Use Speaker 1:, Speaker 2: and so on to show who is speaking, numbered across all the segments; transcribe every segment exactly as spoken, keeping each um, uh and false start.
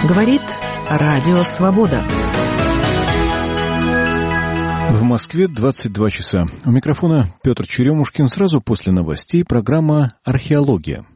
Speaker 1: Говорит Радио Свобода.
Speaker 2: В Москве двадцать два часа. У микрофона Петр Черемушкин. Сразу после новостей программа «Археология».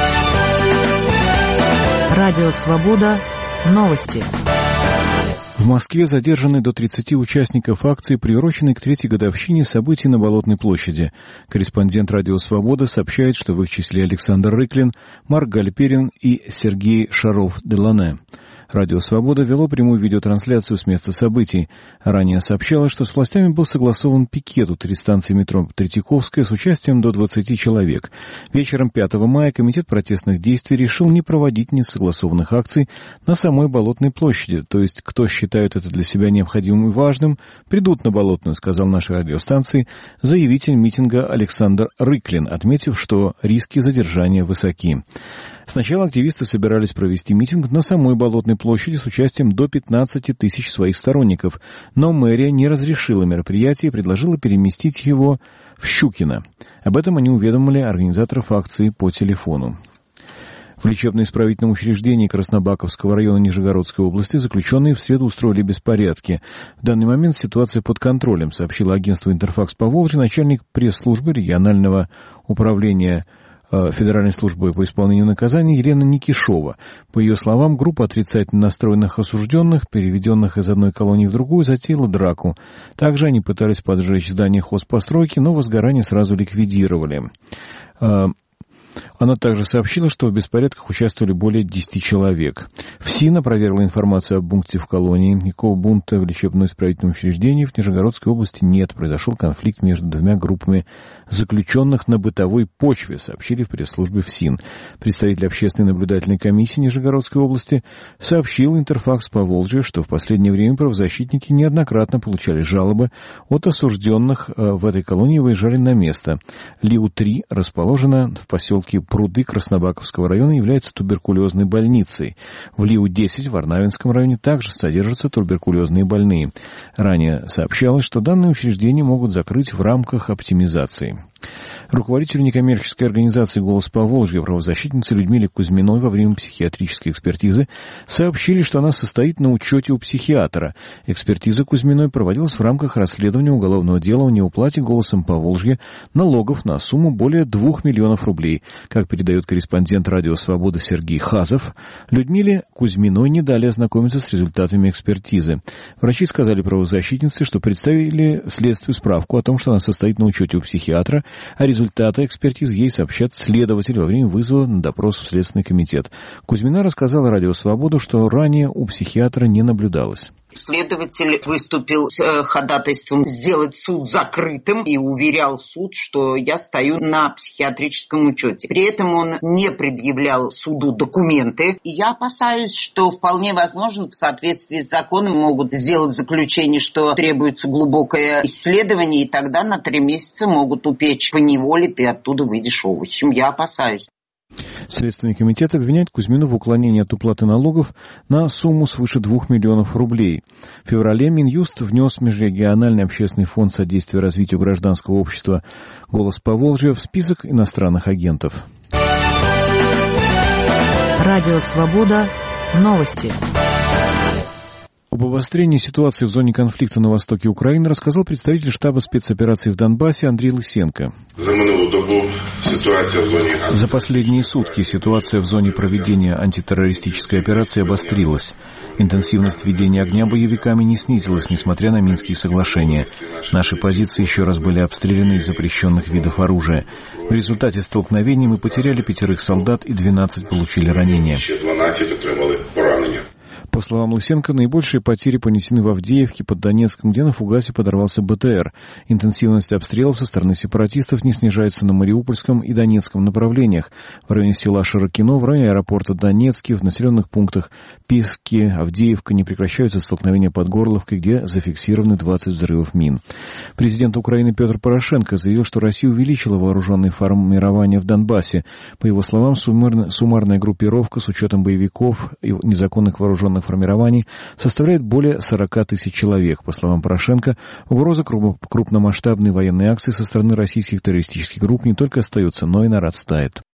Speaker 1: Радио Свобода. Новости.
Speaker 2: В Москве задержаны до тридцати участников акции, приуроченной к третьей годовщине событий на Болотной площади. Корреспондент «Радио Свобода» сообщает, что в их числе Александр Рыклин, Марк Гальперин и Сергей Шаров-Делане. «Радио Свобода» вело прямую видеотрансляцию с места событий. Ранее сообщалось, что с властями был согласован пикет у три станции метро Третьяковская с участием до двадцати человек. Вечером пятого мая Комитет протестных действий решил не проводить несогласованных акций на самой Болотной площади. То есть, кто считает это для себя необходимым и важным, придут на Болотную, сказал нашей радиостанции заявитель митинга Александр Рыклин, отметив, что риски задержания высоки. Сначала активисты собирались провести митинг на самой Болотной площади с участием до пятнадцати тысяч своих сторонников, но мэрия не разрешила мероприятие и предложила переместить его в Щукино. Об этом они уведомили организаторов акции по телефону. В лечебно-исправительном учреждении Краснобаковского района Нижегородской области заключенные в среду устроили беспорядки. В данный момент ситуация под контролем, сообщила агентству «Интерфакс Поволжье» начальник пресс-службы регионального управления Федеральной службы по исполнению наказаний Елена Никишова. По ее словам, группа отрицательно настроенных осужденных, переведенных из одной колонии в другую, затеяла драку. Также они пытались поджечь здание хозпостройки, но возгорание сразу ликвидировали. Она также сообщила, что в беспорядках участвовали более десяти человек. ФСИНа проверила информацию о бунте в колонии. Никакого бунта в лечебно-исправительном учреждении в Нижегородской области нет. Произошел конфликт между двумя группами заключенных на бытовой почве, сообщили в пресс-службе ФСИН. Представитель общественной наблюдательной комиссии Нижегородской области сообщил Интерфакс Поволжье, что в последнее время правозащитники неоднократно получали жалобы от осужденных в этой колонии и выезжали на место. Лиу-три расположена в поселке Пруды Краснобаковского района, является туберкулезной больницей. В Лиу-десять в Варнавинском районе также содержатся туберкулезные больные. Ранее сообщалось, что данные учреждения могут закрыть в рамках оптимизации. Руководителю некоммерческой организации «Голос Поволжья» правозащитнице Людмиле Кузьминой во время психиатрической экспертизы сообщили, что она состоит на учете у психиатра. Экспертиза Кузьминой проводилась в рамках расследования уголовного дела о неуплате «Голосом Поволжья» налогов на сумму более двух миллионов рублей. Как передает корреспондент «Радио Свобода» Сергей Хазов, Людмиле Кузьминой не дали ознакомиться с результатами экспертизы. Врачи сказали правозащитнице, что представили следствию справку о том, что она состоит на учете у психиатра, а результаты экспертизы ей сообщат следователь во время вызова на допрос в Следственный комитет. Кузьмина рассказала «Радио Свободу», что ранее у психиатра не наблюдалось.
Speaker 3: Следователь выступил с ходатайством сделать суд закрытым и уверял суд, что я стою на психиатрическом учете. При этом он не предъявлял суду документы. И я опасаюсь, что вполне возможно в соответствии с законом могут сделать заключение, что требуется глубокое исследование, и тогда на три месяца могут упечь по неволе, ты оттуда выйдешь овощем. Я опасаюсь.
Speaker 2: Следственный комитет обвиняет Кузьмину в уклонении от уплаты налогов на сумму свыше двух миллионов рублей. В феврале Минюст внес в Межрегиональный общественный фонд содействия развитию гражданского общества «Голос Поволжья» в список иностранных агентов.
Speaker 1: Радио Свобода. Новости.
Speaker 2: Об обострении ситуации в зоне конфликта на востоке Украины рассказал представитель штаба спецопераций в Донбассе Андрей Лысенко.
Speaker 4: За минулу добу ситуация в зоне...
Speaker 2: За последние сутки ситуация в зоне проведения антитеррористической операции обострилась. Интенсивность ведения огня боевиками не снизилась, несмотря на Минские соглашения. Наши позиции еще раз были обстреляны из запрещенных видов оружия. В результате столкновений мы потеряли пятерых солдат и двенадцать получили ранения.
Speaker 4: дванадцять отримали поранення.
Speaker 2: По словам Лысенко, наибольшие потери понесены в Авдеевке под Донецком, где на фугасе подорвался БТР. Интенсивность обстрелов со стороны сепаратистов не снижается на Мариупольском и Донецком направлениях. В районе села Широкино, в районе аэропорта Донецкий, в населенных пунктах Писки, Авдеевка не прекращаются столкновения под Горловкой, где зафиксированы двадцать взрывов мин. Президент Украины Петр Порошенко заявил, что Россия увеличила вооруженные формирования в Донбассе. По его словам, суммарная группировка с учетом боевиков и незаконных вооруженных формирований составляет более сорок тысяч человек. По словам Порошенко, угроза крупномасштабной военной акции со стороны российских террористических групп не только остается, но и нарастает.